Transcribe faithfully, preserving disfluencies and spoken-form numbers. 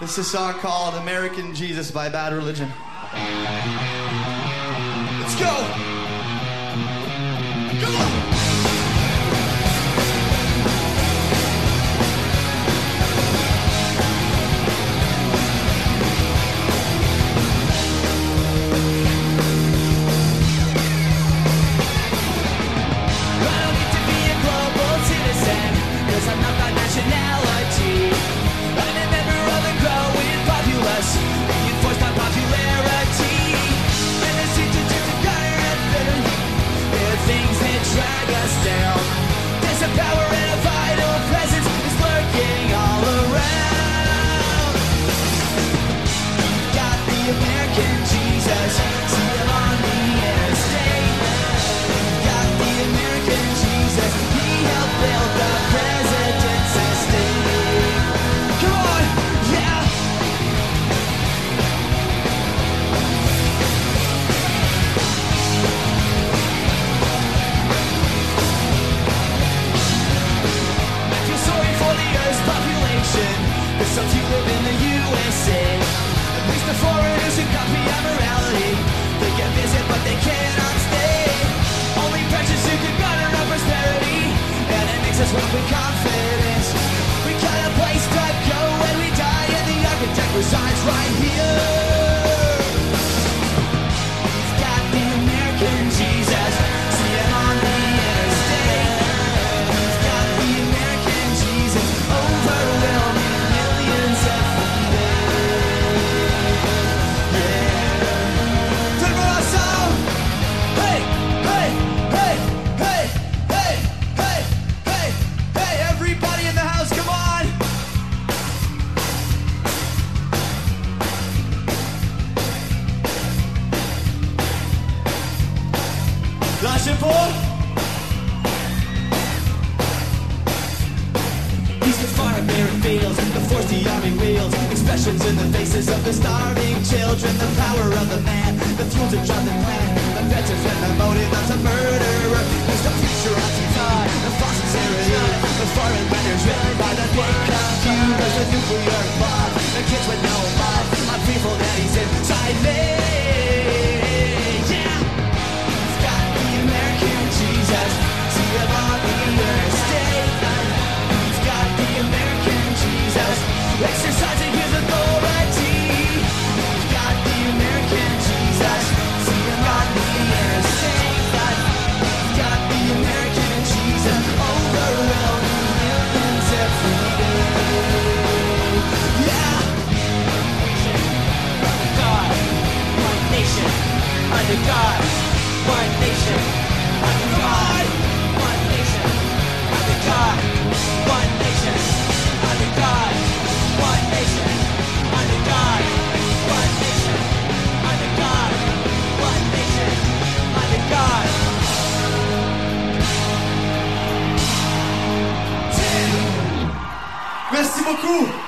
It's a song called American Jesus by Bad Religion. Let's go! Go! Some few live in the U S A. At least the foreigners who copy our morality. They can visit but they cannot stay. Only precious who can garner our prosperity. And it makes us walk with confidence. We got a place to go when we die, and the architect resides right here. We've got the American Jesus. See him on the interstate. We've got the American Jesus. Overwhelming. He's the fire bearing fields, the force the army wields, expressions in the faces of the starving children, the power of the man, the fuel to drive the plan, the veterans and the motive of the murderer. He's the future of design, the false sincerity, the foreign letters written by the big computers, the nuclear bomb, the kids with no mind, my people that he's inside me. Yeah, he's got the American Jesus, see him on the interstate. He's got the American Jesus, exercising his authority. He's got the American Jesus, see him on the interstate. He's got the American Jesus, overwhelming millions every day. Yeah. Under God, one nation. Under God, one nation. Under God, one nation. Under God, one nation. Under God, one nation. Under God, one nation. Under God, one nation. Under God. Merci beaucoup!